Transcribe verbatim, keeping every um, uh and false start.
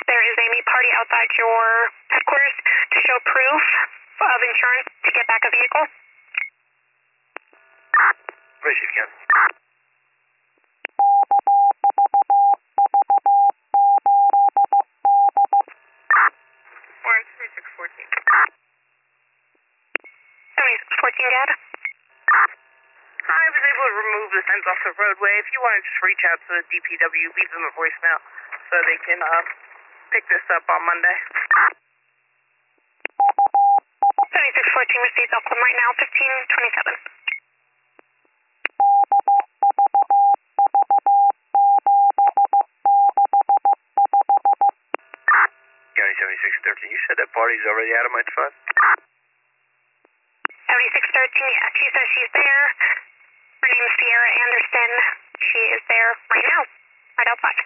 There is a meat party outside your headquarters to show proof of insurance to get back a vehicle. Where's Chief Ken? Orange seventy-six fourteen. seventy-six fourteen, Dad? I was able to remove the signs off the roadway. If you want to just reach out to the D P W, leave them a voicemail so they can uh, pick this up on Monday. seventy-six fourteen received Oakland right now, fifteen twenty-seven. County seventy-six thirteen, you said that party's already out of my spot? seventy-six thirteen, yeah, she says she's there. Her name is Sierra Anderson. She is there right now, right outside.